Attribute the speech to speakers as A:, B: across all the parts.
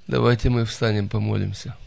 A: Давайте мы встанем, помолимся.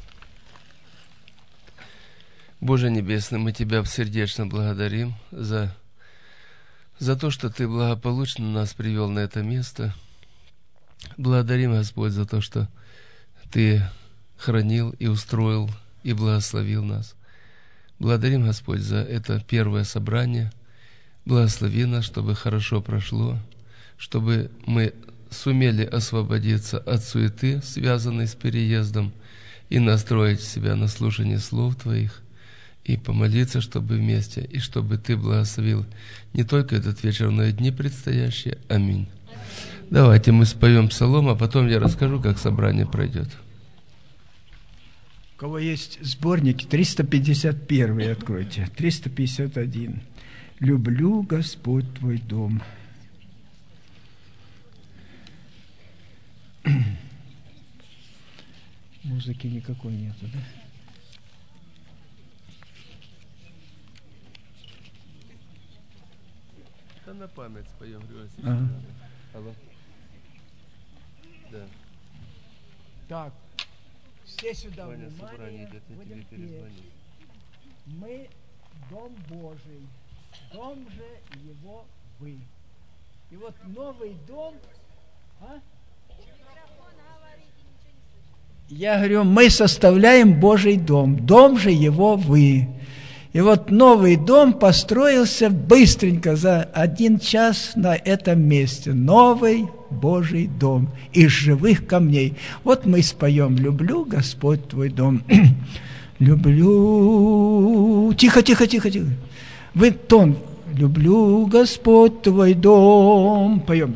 A: Боже Небесный, мы Тебя сердечно благодарим за то, что Ты благополучно нас привел на это место. Благодарим, Господь, за то, что Ты хранил и устроил и благословил нас. Благодарим, Господь, за это первое собрание. Благослови нас, чтобы хорошо прошло, чтобы мы сумели освободиться от суеты, связанной с переездом, и настроить себя на слушание слов Твоих, и помолиться, чтобы вместе, и чтобы Ты благословил не только этот вечер, но и дни предстоящие. Аминь. Давайте мы споем псалом, а потом я расскажу, как собрание пройдет.
B: У кого есть сборники, 351 откройте, 351. «Люблю, Господь, Твой дом». Музыки никакой нету, да?
A: Да на память споем, Григорий.
B: Ага.
A: Алло. Да.
B: Так, все сюда
A: Ваня,
B: внимание,
A: собрание идет, я тебе перезвоню.
B: Мы дом Божий, дом же его вы. И вот новый дом, Я говорю, мы составляем Божий дом же его вы. И вот новый дом построился быстренько за 1 час на этом месте. Новый Божий дом из живых камней. Вот мы споем «Люблю, Господь, Твой дом». Люблю... Тихо. Вы тон. Люблю, Господь, Твой дом. Поем.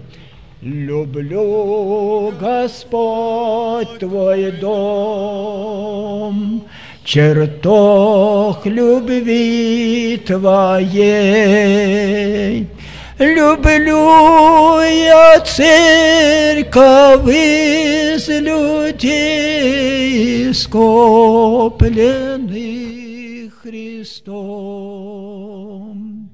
B: Люблю, Господь, Твой дом, чертог любви Твоей. Люблю я церковь из людей, скопленных Христом.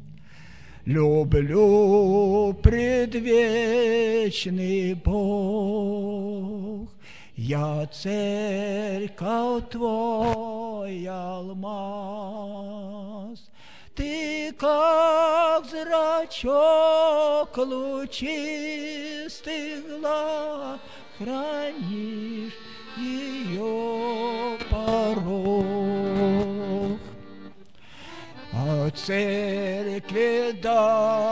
B: Люблю предвечный Бог, я церковь Твой алмаз. Ты, как зрачок лучистых глаз, хранишь ее порог. О церкви дай